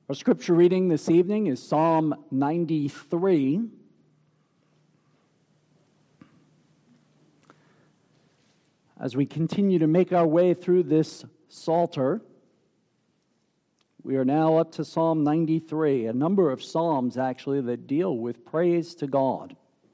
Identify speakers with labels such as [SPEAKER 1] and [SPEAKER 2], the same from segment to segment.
[SPEAKER 1] Our scripture reading this evening is Psalm 93. As we continue to make our way through this Psalter, we are now up to Psalm 93, a number of psalms actually that deal with praise to God.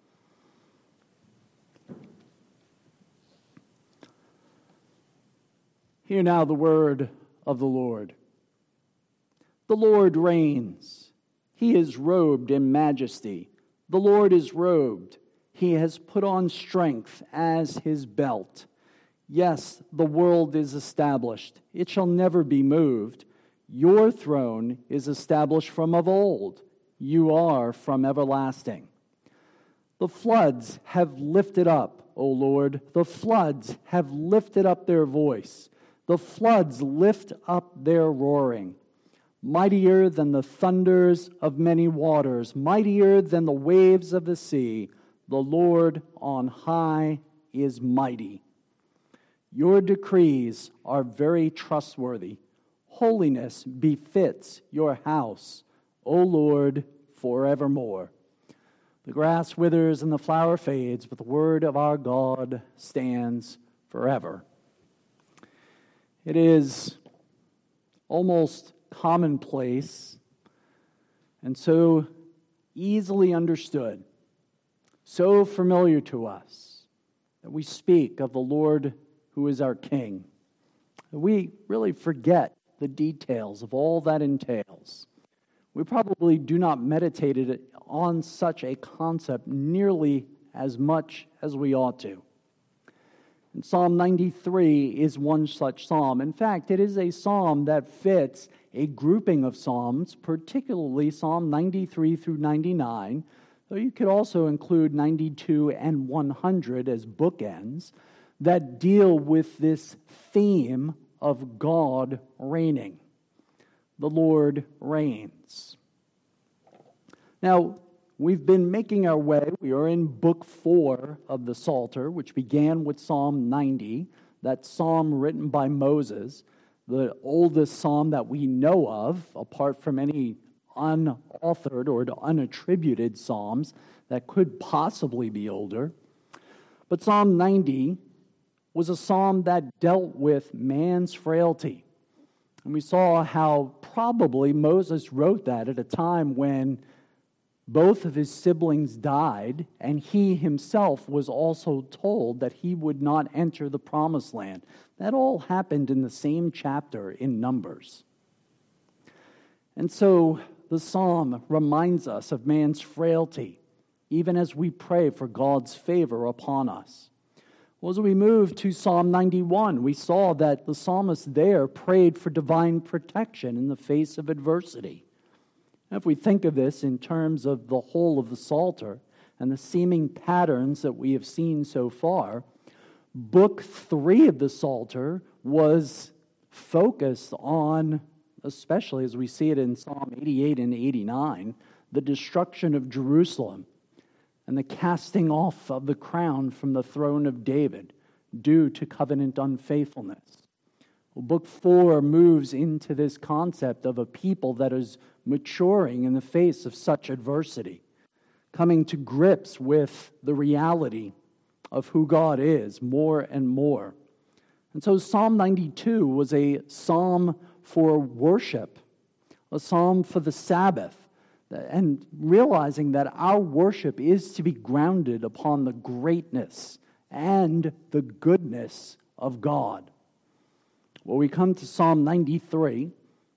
[SPEAKER 1] Hear now the word of the Lord. The Lord reigns. He is robed in majesty. The Lord is robed. He has put on strength as his belt. Yes, the world is established. It shall never be moved. Your throne is established from of old. You are from everlasting. The floods have lifted up, O Lord. The floods have lifted up their voice. The floods lift up their roaring. Mightier than the thunders of many waters, mightier than the waves of the sea, the Lord on high is mighty. Your decrees are very trustworthy. Holiness befits your house, O Lord, forevermore. The grass withers and the flower fades, but the word of our God stands forever. It is almost commonplace and so easily understood, so familiar to us, that we speak of the Lord who is our King. We really forget the details of all that entails. We probably do not meditate on such a concept nearly as much as we ought to. And Psalm 93 is one such psalm. In fact, it is a psalm that fits a grouping of psalms, particularly Psalm 93 through 99, though you could also include 92 and 100 as bookends, that deal with this theme of God reigning. The Lord reigns. Now, we've been making our way. We are in Book 4 of the Psalter, which began with Psalm 90, that psalm written by Moses, the oldest psalm that we know of, apart from any unauthored or unattributed psalms that could possibly be older. But Psalm 90 was a psalm that dealt with man's frailty. And we saw how probably Moses wrote that at a time when both of his siblings died, and he himself was also told that he would not enter the promised land. That all happened in the same chapter in Numbers. And so the psalm reminds us of man's frailty, even as we pray for God's favor upon us. Well, as we move to Psalm 91, we saw that the psalmist there prayed for divine protection in the face of adversity. If we think of this in terms of the whole of the Psalter and the seeming patterns that we have seen so far, Book 3 of the Psalter was focused on, especially as we see it in Psalm 88 and 89, the destruction of Jerusalem and the casting off of the crown from the throne of David due to covenant unfaithfulness. Well, Book 4 moves into this concept of a people that is maturing in the face of such adversity, coming to grips with the reality of who God is more and more. And so Psalm 92 was a psalm for worship, a psalm for the Sabbath, and realizing that our worship is to be grounded upon the greatness and the goodness of God. Well, we come to Psalm 93,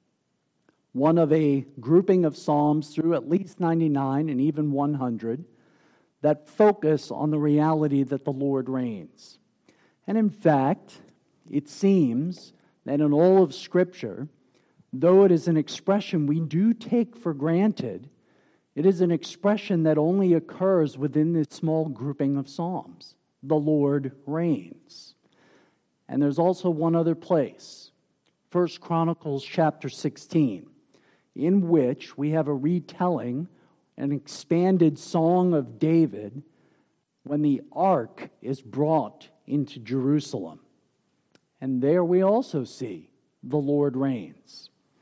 [SPEAKER 1] one of a grouping of psalms through at least 99 and even 100 that focus on the reality that the Lord reigns. And in fact, it seems that in all of Scripture, though it is an expression we do take for granted, it is an expression that only occurs within this small grouping of psalms. The Lord reigns. And there's also one other place, 1 Chronicles chapter 16, in which we have a retelling, an expanded song of David when the ark is brought into Jerusalem. And there we also see the Lord reigns.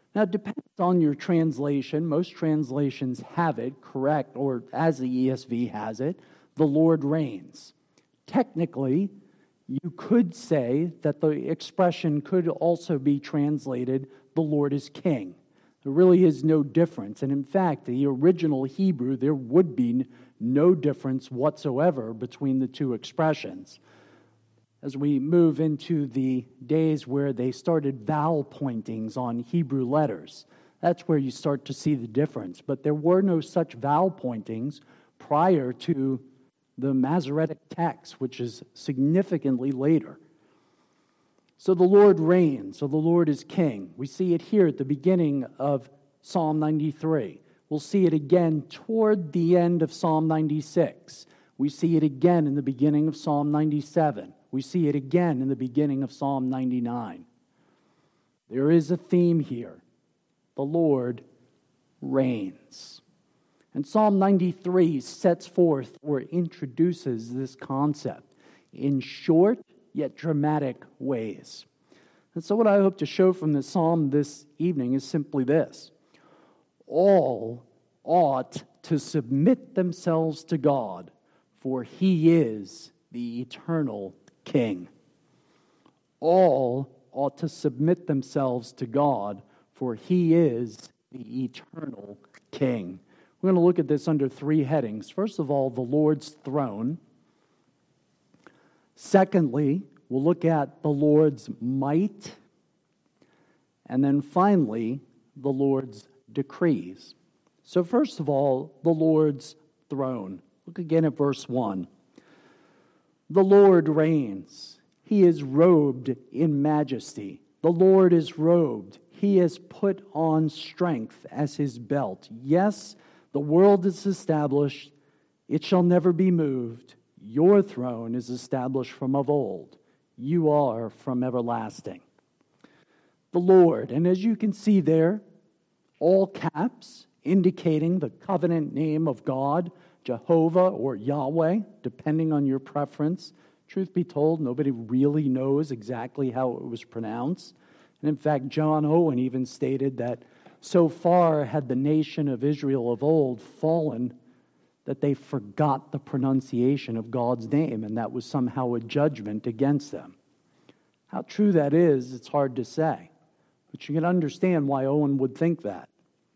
[SPEAKER 1] Now, it depends on your translation. Most translations have it correct, or as the ESV has it, the Lord reigns. Technically, you could say that the expression could also be translated, the Lord is king. There really is no difference. And in fact, the original Hebrew, there would be no difference whatsoever between the two expressions. As we move into the days where they started vowel pointings on Hebrew letters, that's where you start to see the difference. But there were no such vowel pointings prior to the Masoretic text, which is significantly later. So the Lord reigns, so the Lord is king. We see it here at the beginning of Psalm 93. We'll see it again toward the end of Psalm 96. We see it again in the beginning of Psalm 97. We see it again in the beginning of Psalm 99. There is a theme here. The Lord reigns. And Psalm 93 sets forth or introduces this concept in short yet dramatic ways. And so what I hope to show from this psalm this evening is simply this. All ought to submit themselves to God, for He is the eternal King. All ought to submit themselves to God, for He is the eternal King. We're going to look at this under three headings. First of all, the Lord's throne. Secondly, we'll look at the Lord's might. And then finally, the Lord's decrees. So first of all, the Lord's throne. Look again at verse 1. The Lord reigns. He is robed in majesty. The Lord is robed. He has put on strength as his belt. Yes, the world is established. It shall never be moved. Your throne is established from of old. You are from everlasting. The Lord, and as you can see there, all caps indicating the covenant name of God, Jehovah or Yahweh, depending on your preference. Truth be told, nobody really knows exactly how it was pronounced. And in fact, John Owen even stated that so far had the nation of Israel of old fallen that they forgot the pronunciation of God's name, and that was somehow a judgment against them. How true that is, it's hard to say. But you can understand why Owen would think that.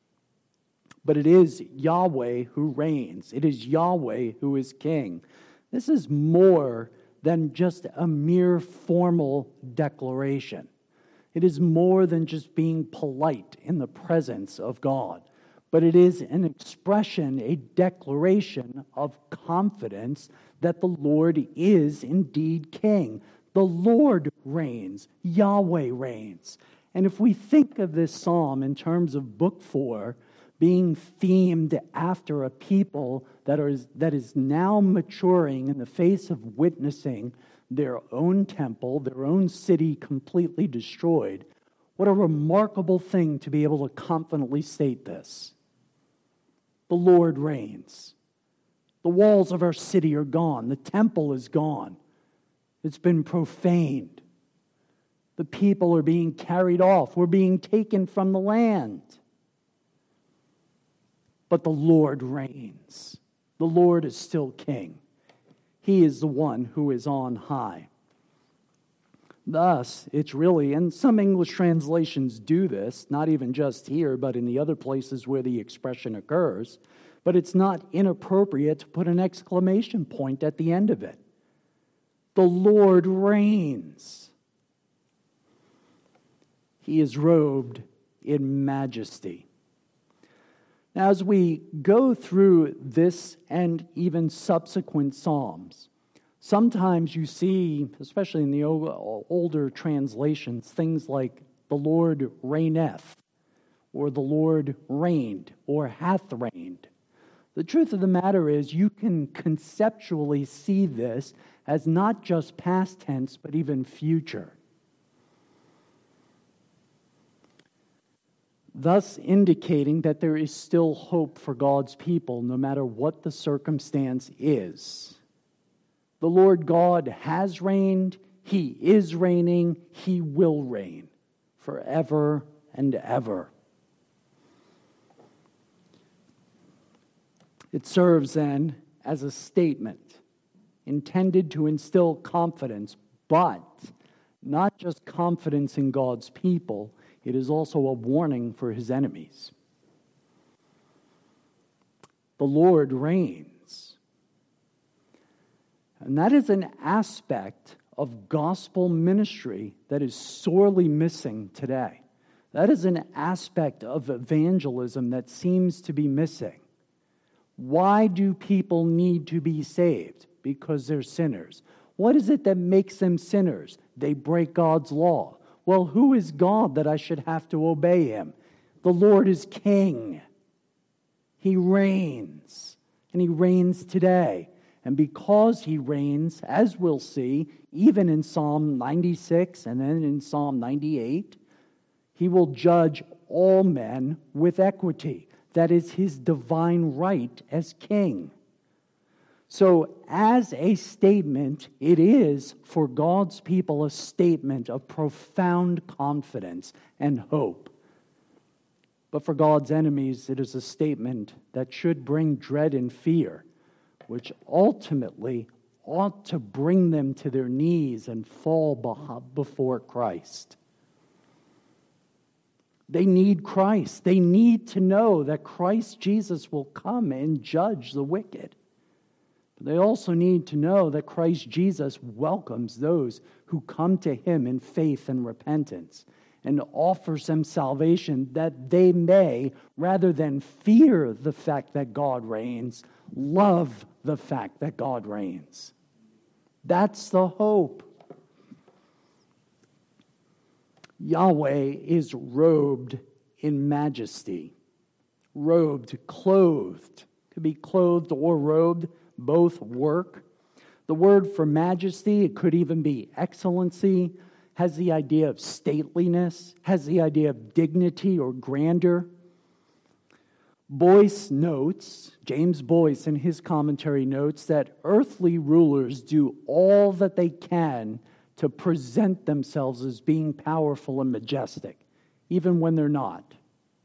[SPEAKER 1] But it is Yahweh who reigns. It is Yahweh who is king. This is more than just a mere formal declaration. It is more than just being polite in the presence of God, but it is an expression, a declaration of confidence that the Lord is indeed king. The Lord reigns. Yahweh reigns. And if we think of this psalm in terms of Book 4 being themed after a people that is now maturing in the face of witnessing their own temple, their own city completely destroyed, what a remarkable thing to be able to confidently state this. The Lord reigns. The walls of our city are gone. The temple is gone. It's been profaned. The people are being carried off. We're being taken from the land. But the Lord reigns. The Lord is still king. He is the one who is on high. Thus, it's really, and some English translations do this, not even just here, but in the other places where the expression occurs, but it's not inappropriate to put an exclamation point at the end of it. The Lord reigns. He is robed in majesty. Now, as we go through this and even subsequent psalms, sometimes you see, especially in the older translations, things like the Lord reigneth, or the Lord reigned, or hath reigned. The truth of the matter is you can conceptually see this as not just past tense, but even future. Thus indicating that there is still hope for God's people, no matter what the circumstance is. The Lord God has reigned, He is reigning, He will reign forever and ever. It serves then as a statement intended to instill confidence, but not just confidence in God's people, it is also a warning for his enemies. The Lord reigns. And that is an aspect of gospel ministry that is sorely missing today. That is an aspect of evangelism that seems to be missing. Why do people need to be saved? Because they're sinners. What is it that makes them sinners? They break God's law. Well, who is God that I should have to obey him? The Lord is king. He reigns, and he reigns today. And because he reigns, as we'll see, even in Psalm 96 and then in Psalm 98, he will judge all men with equity. That is his divine right as king. So, as a statement, it is for God's people a statement of profound confidence and hope. But for God's enemies, it is a statement that should bring dread and fear, which ultimately ought to bring them to their knees and fall before Christ. They need Christ. They need to know that Christ Jesus will come and judge the wicked. But they also need to know that Christ Jesus welcomes those who come to him in faith and repentance and offers them salvation that they may, rather than fear the fact that God reigns, love the fact that God reigns. That's the hope. Yahweh is robed in majesty. Robed, clothed. Could be clothed or robed, both work. The word for majesty, it could even be excellency, has the idea of stateliness, has the idea of dignity or grandeur. Boyce notes, James Boyce in his commentary notes, that earthly rulers do all that they can to present themselves as being powerful and majestic, even when they're not.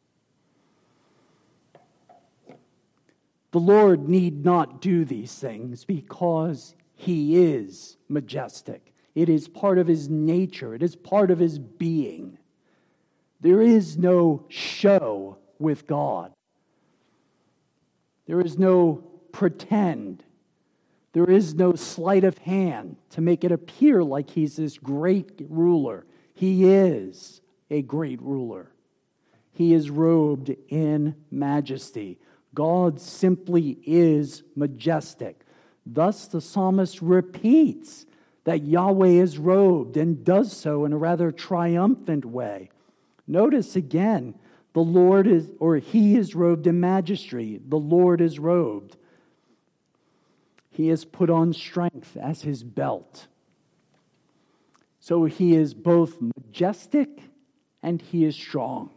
[SPEAKER 1] The Lord need not do these things because he is majestic. It is part of his nature. It is part of his being. There is no show with God. There is no pretend. There is no sleight of hand to make it appear like he's this great ruler. He is a great ruler. He is robed in majesty. God simply is majestic. Thus the psalmist repeats that Yahweh is robed and does so in a rather triumphant way. Notice again, the Lord is, or he is robed in majesty. The Lord is robed. He has put on strength as his belt. So he is both majestic and he is strong.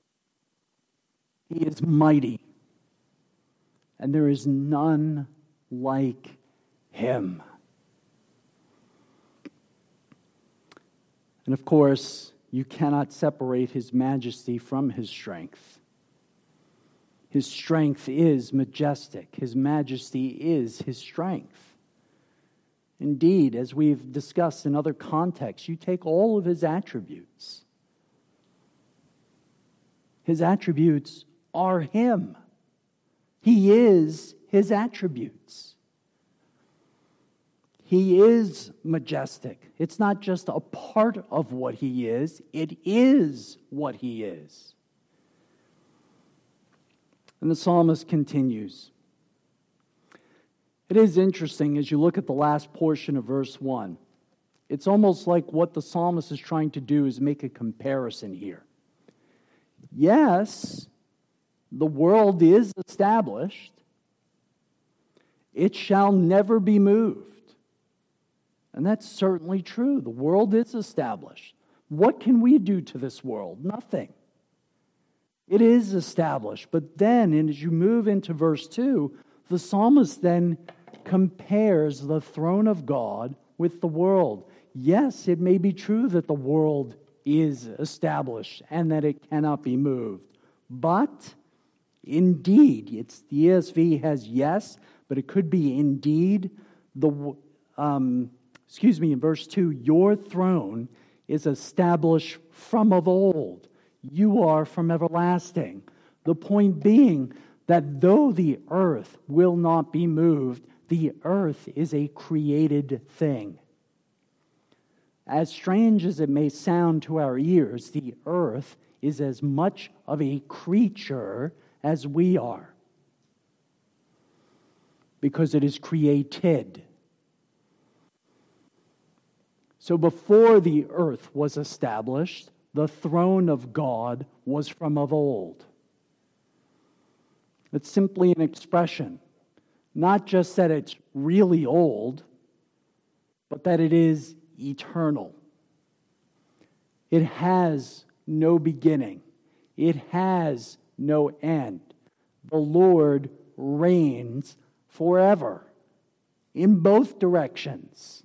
[SPEAKER 1] He is mighty. And there is none like him. And of course, you cannot separate his majesty from his strength. His strength is majestic. His majesty is his strength. Indeed, as we've discussed in other contexts, you take all of his attributes. His attributes are him. He is his attributes. He is majestic. It's not just a part of what he is, it is what he is. And the psalmist continues. It is interesting as you look at the last portion of verse 1. It's almost like what the psalmist is trying to do is make a comparison here. Yes, the world is established. It shall never be moved. And that's certainly true. The world is established. What can we do to this world? Nothing. It is established. But then, and as you move into verse 2, the psalmist then compares the throne of God with the world. Yes, it may be true that the world is established and that it cannot be moved. But Indeed. The ESV has yes, but it could be indeed. In verse 2, your throne is established from of old. You are from everlasting. The point being that though the earth will not be moved, the earth is a created thing. As strange as it may sound to our ears, the earth is as much of a creature as we are, because it is created. So before the earth was established, the throne of God was from of old. It's simply an expression, not just that it's really old, but that it is eternal. It has no beginning. It has no end. The Lord reigns forever in both directions.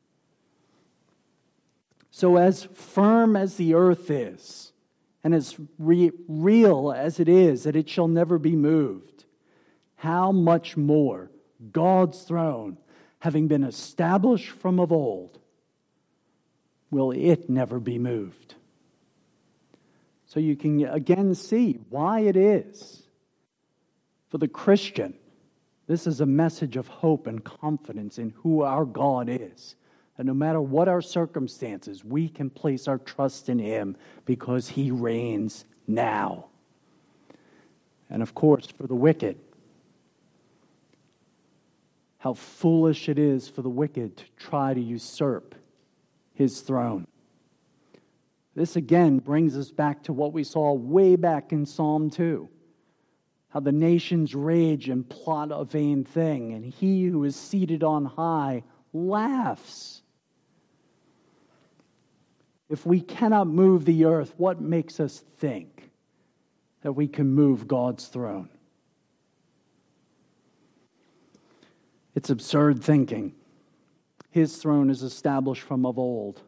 [SPEAKER 1] So as firm as the earth is, and as real as it is that it shall never be moved, how much more God's throne, having been established from of old, will it never be moved? So you can again see why it is for the Christian, this is a message of hope and confidence in who our God is. And no matter what our circumstances, we can place our trust in Him because He reigns now. And of course, for the wicked, how foolish it is for the wicked to try to usurp His throne. This again brings us back to what we saw way back in Psalm 2. How the nations rage and plot a vain thing, and He who is seated on high laughs. If we cannot move the earth, what makes us think that we can move God's throne? It's absurd thinking. His throne is established from of old.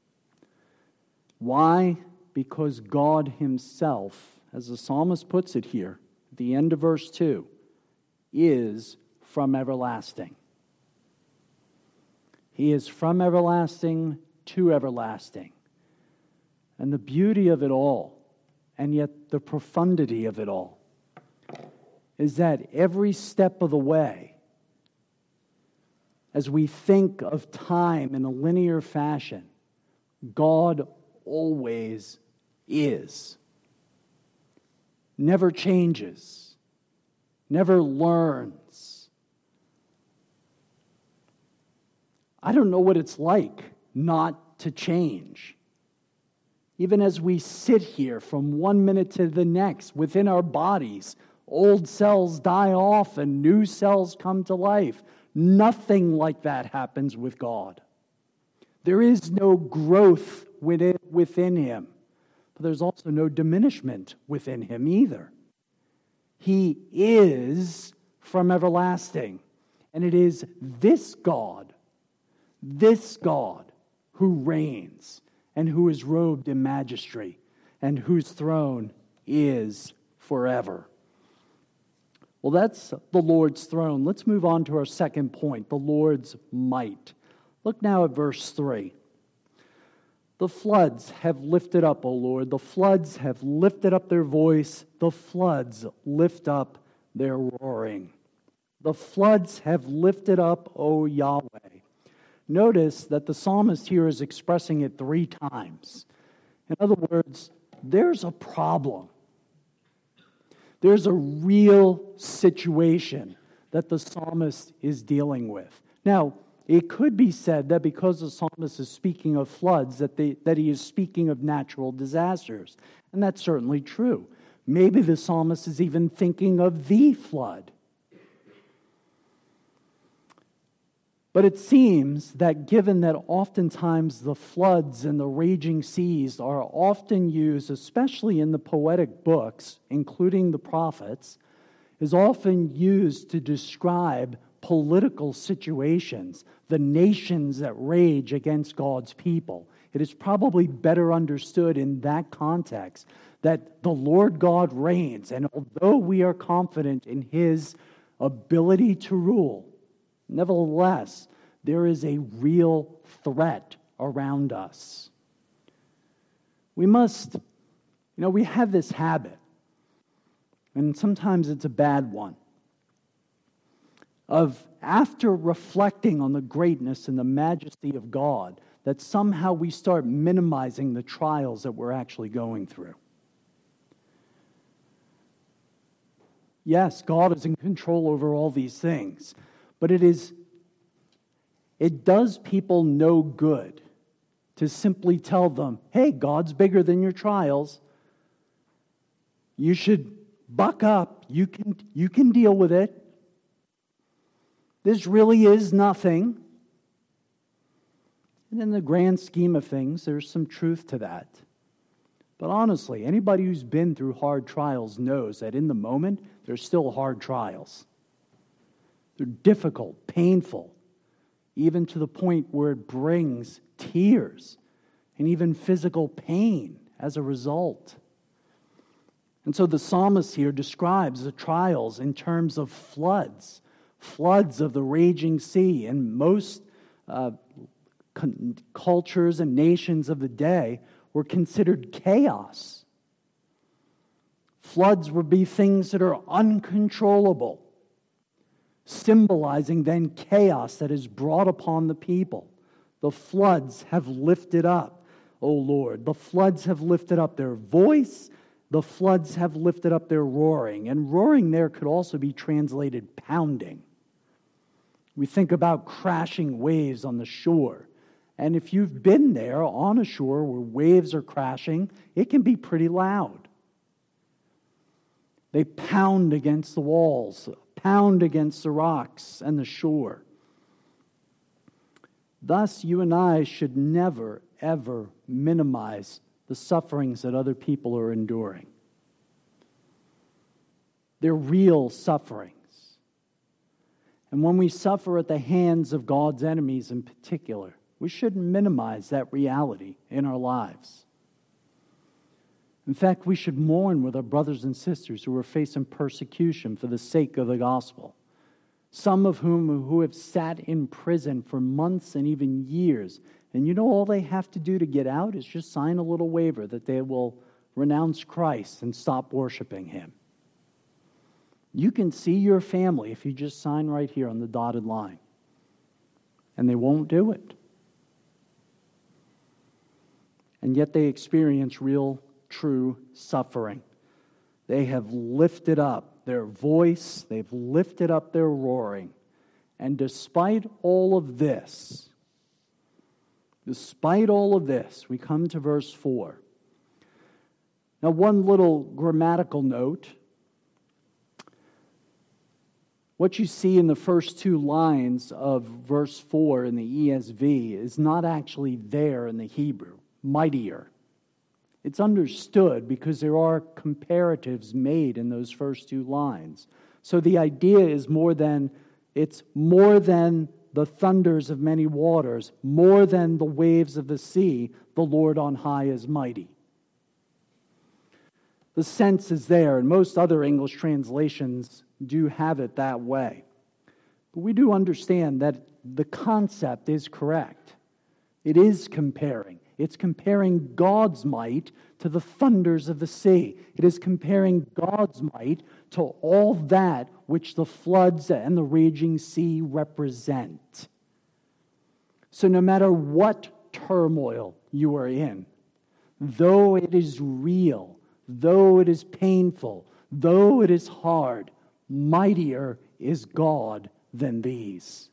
[SPEAKER 1] Why? Because God Himself, as the psalmist puts it here, at the end of verse 2, is from everlasting. He is from everlasting to everlasting. And the beauty of it all, and yet the profundity of it all, is that every step of the way, as we think of time in a linear fashion, God always is. Never changes. Never learns. I don't know what it's like not to change. Even as we sit here from one minute to the next within our bodies, old cells die off and new cells come to life. Nothing like that happens with God. There is no growth within Him, but there's also no diminishment within Him either. He is from everlasting, and it is this God who reigns and who is robed in majesty, and whose throne is forever. Well, that's the Lord's throne. Let's move on to our second point, the Lord's might. Look now at verse 3. The floods have lifted up, O Lord. The floods have lifted up their voice. The floods lift up their roaring. The floods have lifted up, O Yahweh. Notice that the psalmist here is expressing it 3 times. In other words, there's a problem. There's a real situation that the psalmist is dealing with. Now, it could be said that because the psalmist is speaking of floods, that he is speaking of natural disasters. And that's certainly true. Maybe the psalmist is even thinking of the flood. But it seems that given that oftentimes the floods and the raging seas are often used, especially in the poetic books, including the prophets, is often used to describe political situations, the nations that rage against God's people. it is probably better understood in that context that the Lord God reigns, and although we are confident in His ability to rule, nevertheless, there is a real threat around us. We must, we have this habit, and sometimes it's a bad one, of after reflecting on the greatness and the majesty of God, that somehow we start minimizing the trials that we're actually going through. Yes, God is in control over all these things, but it does people no good to simply tell them, hey, God's bigger than your trials. You should buck up. You can deal with it. This really is nothing. And in the grand scheme of things, there's some truth to that. But honestly, anybody who's been through hard trials knows that in the moment, they're still hard trials. They're difficult, painful, even to the point where it brings tears and even physical pain as a result. And so the psalmist here describes the trials in terms of floods of the raging sea. And most cultures and nations of the day were considered chaos. Floods would be things that are uncontrollable, symbolizing then chaos that is brought upon the people. The floods have lifted up, O Lord. The floods have lifted up their voice. The floods have lifted up their roaring. And roaring there could also be translated pounding. We think about crashing waves on the shore. And if you've been there on a shore where waves are crashing, it can be pretty loud. They pound against the walls, pound against the rocks and the shore. Thus, you and I should never, ever minimize the sufferings that other people are enduring. They're real sufferings. And when we suffer at the hands of God's enemies in particular, we shouldn't minimize that reality in our lives. In fact, we should mourn with our brothers and sisters who are facing persecution for the sake of the gospel. Some of whom who have sat in prison for months and even years. And all they have to do to get out is just sign a little waiver that they will renounce Christ and stop worshiping Him. You can see your family if you just sign right here on the dotted line. And they won't do it. And yet they experience real, true suffering. They have lifted up their voice. They've lifted up their roaring. And despite all of this, we come to verse 4. Now, one little grammatical note. What you see in the first two lines of verse 4 in the ESV is not actually there in the Hebrew. Mightier. It's understood because there are comparatives made in those first two lines. So the idea is it's more than the thunders of many waters, more than the waves of the sea, the Lord on high is mighty. The sense is there, and most other English translations do have it that way. But we do understand that the concept is correct. It is comparing. It's comparing God's might to the thunders of the sea. It is comparing God's might to all that which the floods and the raging sea represent. So no matter what turmoil you are in, though it is real, though it is painful, though it is hard, mightier is God than these.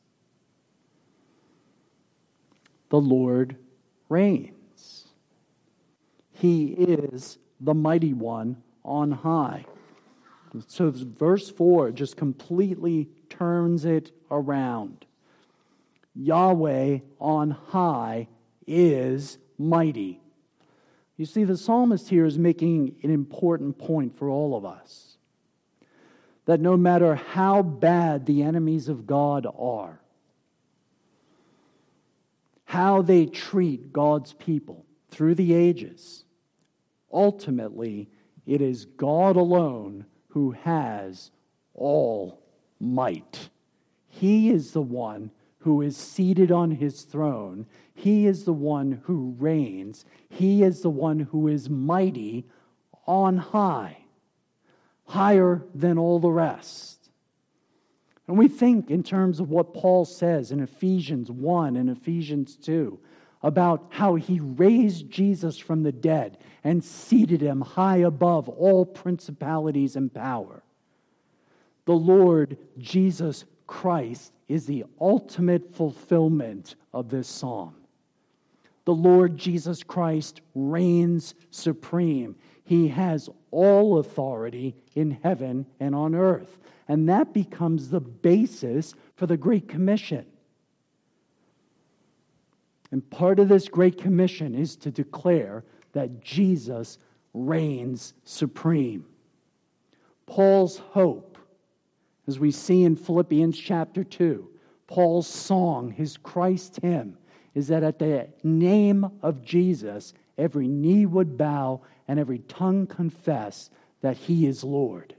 [SPEAKER 1] The Lord reigns. He is the mighty one on high. So verse 4 just completely turns it around. Yahweh on high is mighty. You see, the psalmist here is making an important point for all of us. That no matter how bad the enemies of God are, how they treat God's people through the ages, ultimately, it is God alone who has all might. He is the one who is seated on his throne. He is the one who reigns. He is the one who is mighty on high, higher than all the rest. And we think in terms of what Paul says in Ephesians 1 and Ephesians 2 about how he raised Jesus from the dead and seated him high above all principalities and power. The Lord Jesus Christ is the ultimate fulfillment of this psalm. The Lord Jesus Christ reigns supreme. He has all authority in heaven and on earth. And that becomes the basis for the Great Commission. And part of this Great Commission is to declare that Jesus reigns supreme. Paul's hope, as we see in Philippians chapter 2, Paul's song, his Christ hymn, is that at the name of Jesus, every knee would bow and every tongue confess that he is Lord.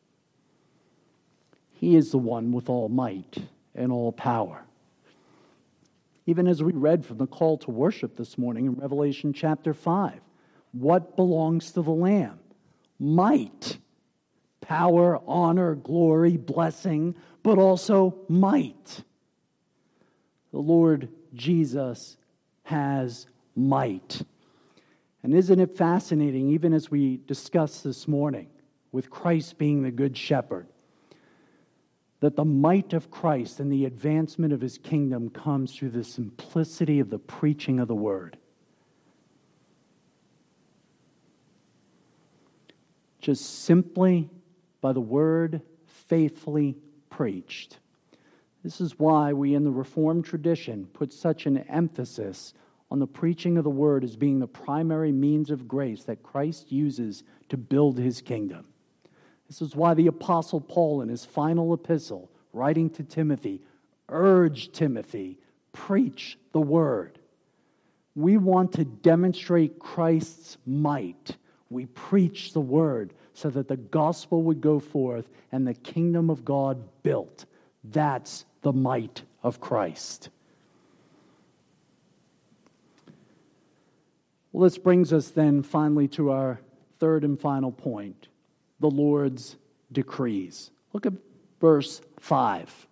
[SPEAKER 1] He is the one with all might and all power. Even as we read from the call to worship this morning in Revelation chapter 5, what belongs to the Lamb? Might, power, honor, glory, blessing, but also might. The Lord Jesus has might. And isn't it fascinating, even as we discussed this morning, with Christ being the Good Shepherd, that the might of Christ and the advancement of his kingdom comes through the simplicity of the preaching of the word. Just simply by the word faithfully preached. This is why we in the Reformed tradition put such an emphasis on the preaching of the word as being the primary means of grace that Christ uses to build his kingdom. This is why the Apostle Paul in his final epistle, writing to Timothy, urged Timothy, preach the word. We want to demonstrate Christ's might. We preach the word so that the gospel would go forth and the kingdom of God built. That's the might of Christ. Well, this brings us then finally to our third and final point. The Lord's decrees. Look at verse 5.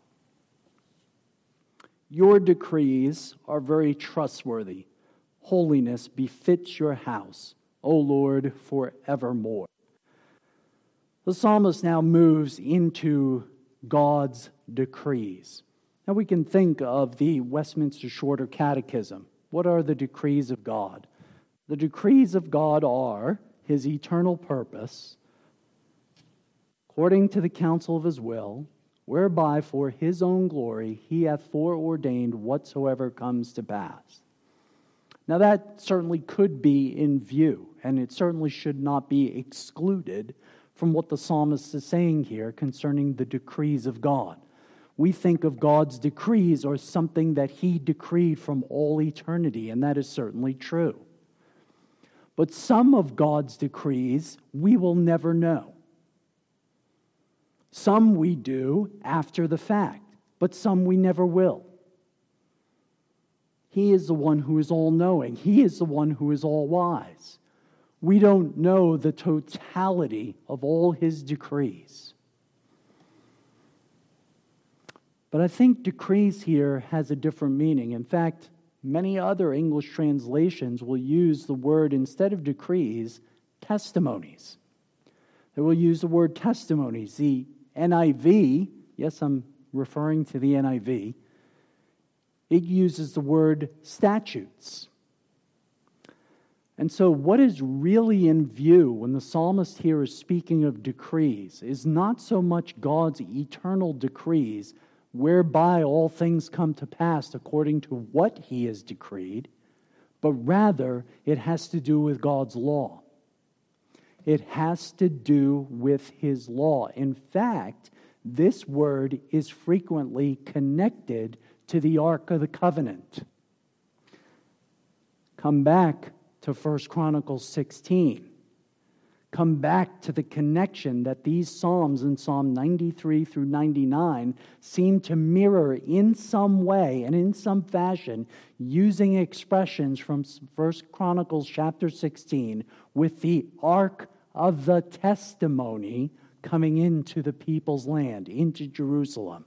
[SPEAKER 1] Your decrees are very trustworthy. Holiness befits your house, O Lord, forevermore. The psalmist now moves into God's decrees. Now we can think of the Westminster Shorter Catechism. What are the decrees of God? The decrees of God are his eternal purpose, according to the counsel of his will, whereby for his own glory he hath foreordained whatsoever comes to pass. Now that certainly could be in view, and it certainly should not be excluded from what the psalmist is saying here concerning the decrees of God. We think of God's decrees as something that he decreed from all eternity, and that is certainly true. But some of God's decrees we will never know. Some we do after the fact, but some we never will. He is the one who is all-knowing. He is the one who is all-wise. We don't know the totality of all his decrees. But I think decrees here has a different meaning. In fact, many other English translations will use the word, instead of decrees, testimonies. They will use the word testimonies. The NIV, yes, I'm referring to the NIV, it uses the word statutes. And so what is really in view when the psalmist here is speaking of decrees is not so much God's eternal decrees, whereby all things come to pass according to what he has decreed, but rather it has to do with God's law. It has to do with his law. In fact, this word is frequently connected to the Ark of the Covenant. Come back to 1 Chronicles 16. Come back to the connection that these Psalms in Psalm 93 through 99 seem to mirror in some way and in some fashion, using expressions from 1 Chronicles chapter 16 with the Ark of the Testimony coming into the people's land, into Jerusalem.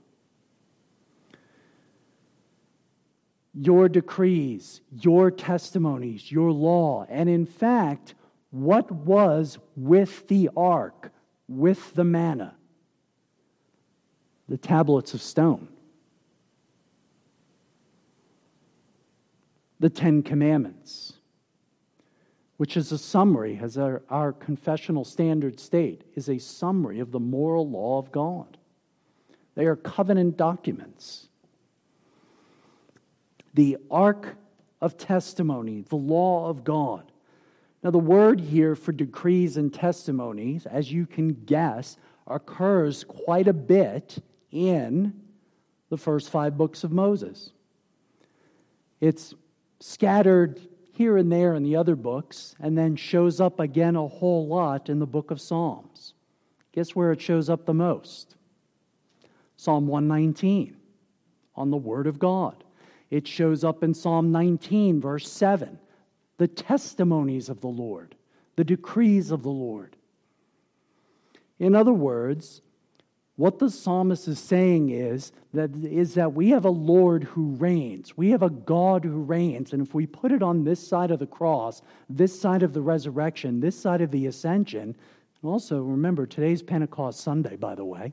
[SPEAKER 1] Your decrees, your testimonies, your law, and in fact, what was with the ark, with the manna? The tablets of stone. The Ten Commandments, which is a summary, as our confessional standard state, is a summary of the moral law of God. They are covenant documents. The Ark of Testimony, the law of God. Now, the word here for decrees and testimonies, as you can guess, occurs quite a bit in the first 5 books of Moses. It's scattered here and there in the other books, and then shows up again a whole lot in the book of Psalms. Guess where it shows up the most? Psalm 119, on the Word of God. It shows up in Psalm 19, verse 7. The testimonies of the Lord, the decrees of the Lord. In other words, what the psalmist is saying is that we have a Lord who reigns. We have a God who reigns. And if we put it on this side of the cross, this side of the resurrection, this side of the ascension, and also remember, today's Pentecost Sunday, by the way.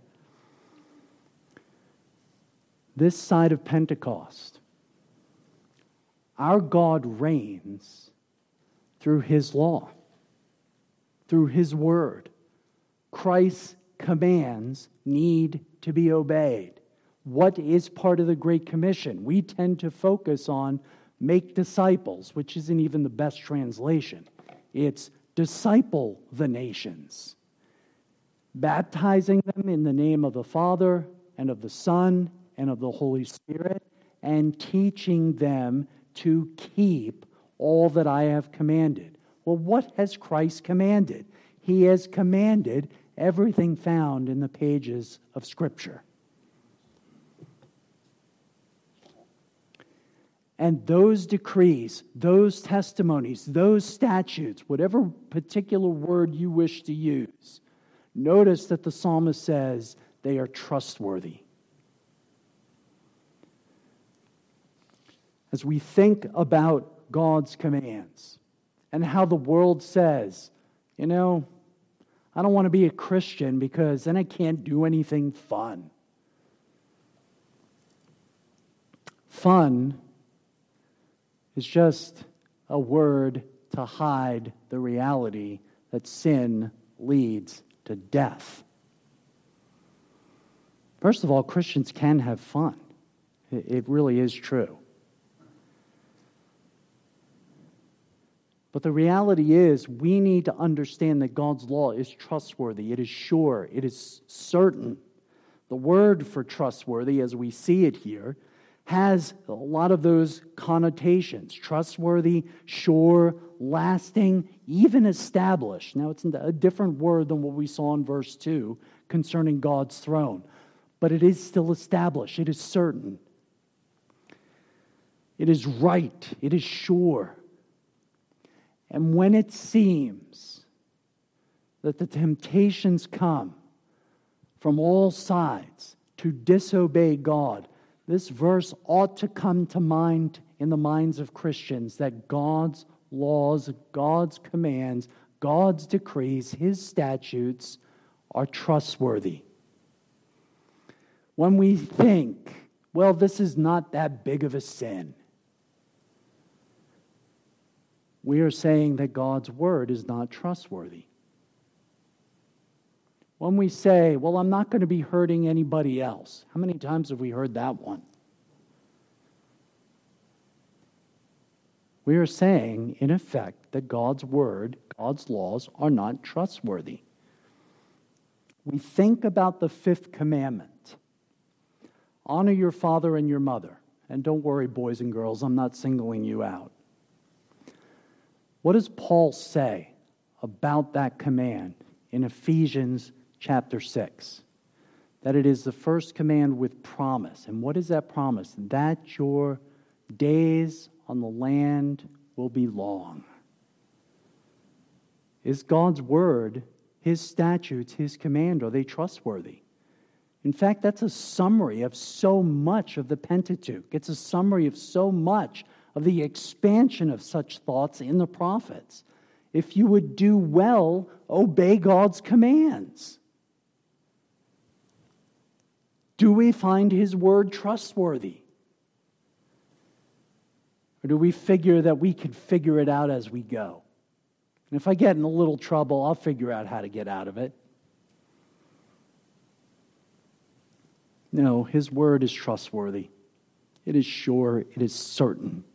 [SPEAKER 1] This side of Pentecost, our God reigns through His law, through His word. Christ's commands need to be obeyed. What is part of the Great Commission? We tend to focus on make disciples, which isn't even the best translation. It's disciple the nations, baptizing them in the name of the Father and of the Son and of the Holy Spirit, and teaching them to keep all that I have commanded. Well, what has Christ commanded? He has commanded everything found in the pages of Scripture. And those decrees, those testimonies, those statutes, whatever particular word you wish to use, notice that the psalmist says they are trustworthy. As we think about God's commands and how the world says, I don't want to be a Christian because then I can't do anything fun. Fun is just a word to hide the reality that sin leads to death. First of all, Christians can have fun. It really is true. But the reality is, we need to understand that God's law is trustworthy. It is sure. It is certain. The word for trustworthy, as we see it here, has a lot of those connotations. Trustworthy, sure, lasting, even established. Now, it's a different word than what we saw in verse 2 concerning God's throne. But it is still established. It is certain. It is right. It is sure. And when it seems that the temptations come from all sides to disobey God, this verse ought to come to mind in the minds of Christians that God's laws, God's commands, God's decrees, His statutes are trustworthy. When we think, well, this is not that big of a sin, we are saying that God's word is not trustworthy. When we say, well, I'm not going to be hurting anybody else, how many times have we heard that one? We are saying, in effect, that God's word, God's laws, are not trustworthy. We think about the 5th commandment. Honor your father and your mother. And don't worry, boys and girls, I'm not singling you out. What does Paul say about that command in Ephesians chapter 6? That it is the first command with promise. And what is that promise? That your days on the land will be long. Is God's word, his statutes, his command, are they trustworthy? In fact, that's a summary of so much of the Pentateuch. It's a summary of so much of the expansion of such thoughts in the prophets. If you would do well, obey God's commands. Do we find his word trustworthy? Or do we figure that we can figure it out as we go? And if I get in a little trouble, I'll figure out how to get out of it. No, his word is trustworthy. It is sure. It is certain.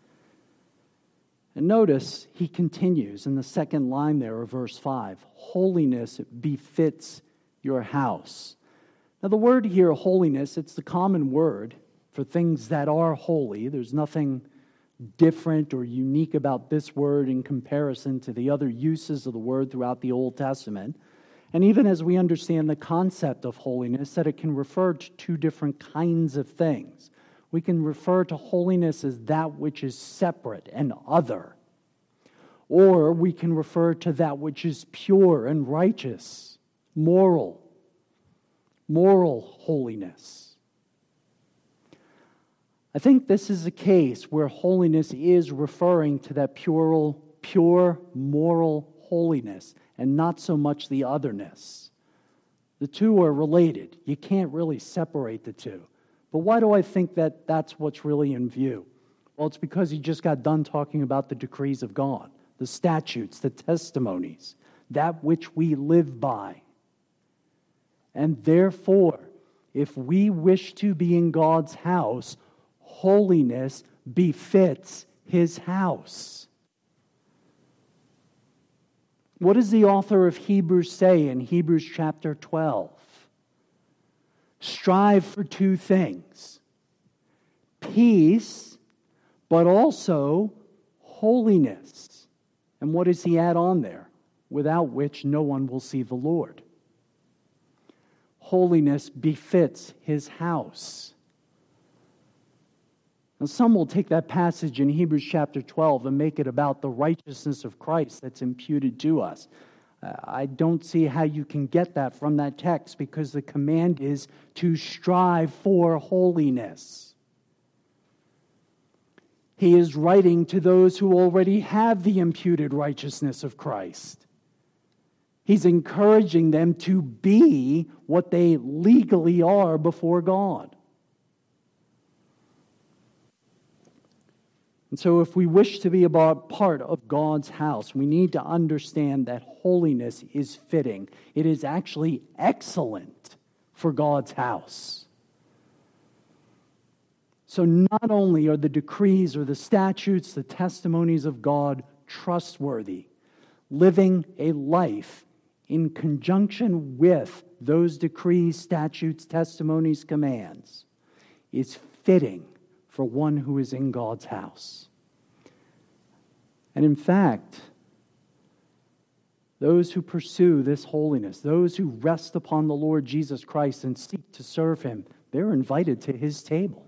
[SPEAKER 1] And notice he continues in the second line there of verse 5. Holiness befits your house. Now the word here, holiness, it's the common word for things that are holy. There's nothing different or unique about this word in comparison to the other uses of the word throughout the Old Testament. And even as we understand the concept of holiness, that it can refer to two different kinds of things. We can refer to holiness as that which is separate and other. Or we can refer to that which is pure and righteous, moral holiness. I think this is a case where holiness is referring to that pure moral holiness and not so much the otherness. The two are related. You can't really separate the two. But why do I think that that's what's really in view? Well, it's because he just got done talking about the decrees of God, the statutes, the testimonies, that which we live by. And therefore, if we wish to be in God's house, holiness befits his house. What does the author of Hebrews say in Hebrews chapter 12? Strive for two things: peace, but also holiness. And what does he add on there? Without which no one will see the Lord. Holiness befits his house. Now, some will take that passage in Hebrews chapter 12 and make it about the righteousness of Christ that's imputed to us. I don't see how you can get that from that text, because the command is to strive for holiness. He is writing to those who already have the imputed righteousness of Christ. He's encouraging them to be what they legally are before God. And so if we wish to be a part of God's house, we need to understand that holiness is fitting. It is actually excellent for God's house. So not only are the decrees or the statutes, the testimonies of God trustworthy, living a life in conjunction with those decrees, statutes, testimonies, commands is fitting for one who is in God's house. And in fact, those who pursue this holiness, those who rest upon the Lord Jesus Christ and seek to serve him, they're invited to his table.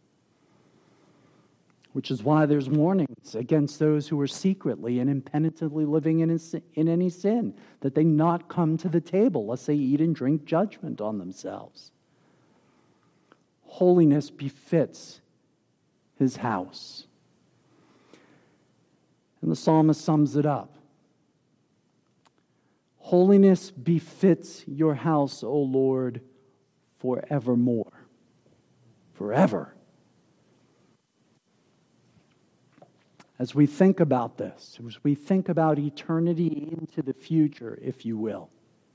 [SPEAKER 1] Which is why there's warnings against those who are secretly and impenitently living in any sin, that they not come to the table lest they eat and drink judgment on themselves. Holiness befits his house. And the psalmist sums it up. Holiness befits your house, O Lord, forevermore. Forever. As we think about this, as we think about eternity into the future, if you will,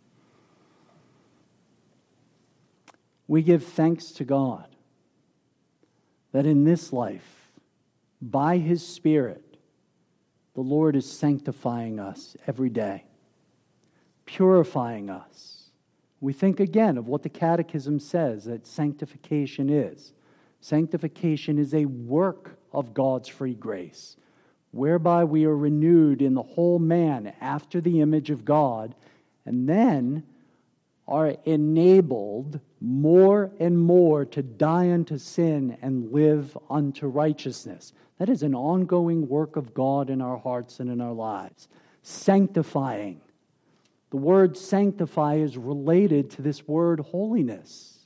[SPEAKER 1] we give thanks to God that in this life, by his Spirit, the Lord is sanctifying us every day, purifying us. We think again of what the Catechism says that sanctification is. Sanctification is a work of God's free grace. whereby we are renewed in the whole man after the image of God, and then are enabled more and more to die unto sin and live unto righteousness. That is an ongoing work of God in our hearts and in our lives. Sanctifying. The word sanctify is related to this word holiness.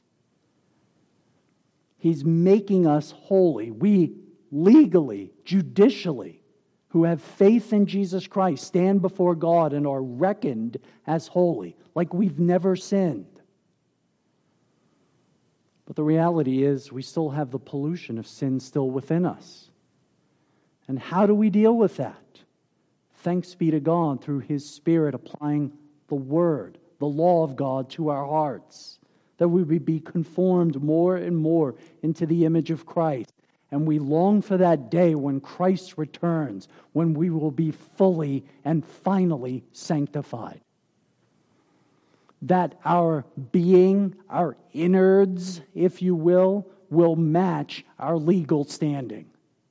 [SPEAKER 1] He's making us holy. We legally, judicially, who have faith in Jesus Christ, stand before God and are reckoned as holy, like we've never sinned. But the reality is we still have the pollution of sin still within us. And how do we deal with that? Thanks be to God through His Spirit applying the Word, the law of God to our hearts, that we would be conformed more and more into the image of Christ. And we long for that day when Christ returns, when we will be fully and finally sanctified. That our being, our innards, if you will match our legal standing.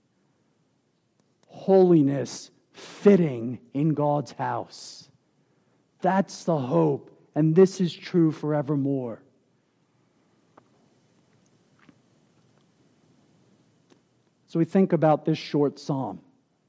[SPEAKER 1] Holiness fitting in God's house. That's the hope, and this is true forevermore. So we think about this short psalm.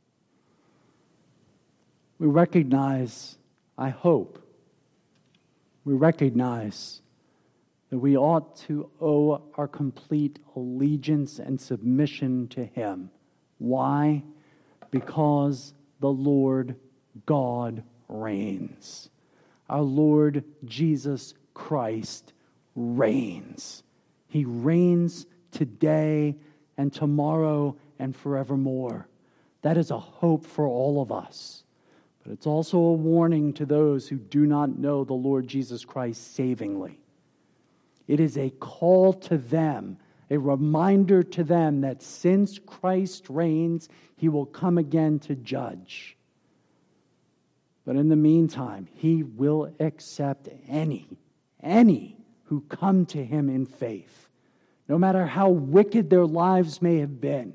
[SPEAKER 1] We recognize, I hope, we recognize that we ought to owe our complete allegiance and submission to Him. Why? Because the Lord God reigns. Our Lord Jesus Christ reigns. He reigns today and tomorrow and forevermore. That is a hope for all of us. But it's also a warning to those who do not know the Lord Jesus Christ savingly. It is a call to them, a reminder to them that since Christ reigns, He will come again to judge. But in the meantime, He will accept any who come to Him in faith, no matter how wicked their lives may have been.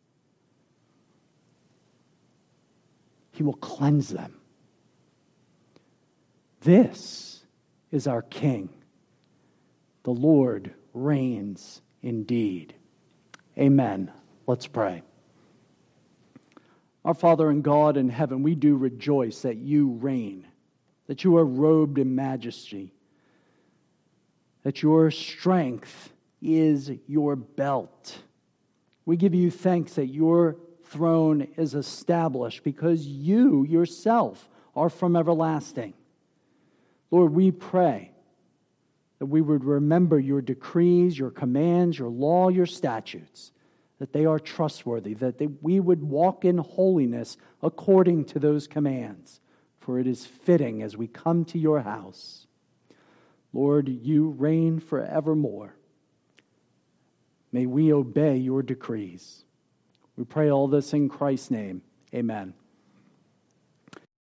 [SPEAKER 1] He will cleanse them. This is our King. The Lord reigns indeed. Amen. Let's pray. Our Father and God in heaven, we do rejoice that You reign, that You are robed in majesty, that Your strength is Your belt. We give You thanks that Your throne is established because You Yourself are from everlasting. Lord, we pray that we would remember Your decrees, Your commands, Your law, Your statutes, that they are trustworthy, that we would walk in holiness according to those commands, for it is fitting as we come to Your house. Lord, You reign forevermore. May we obey Your decrees. We pray all this in Christ's name. Amen.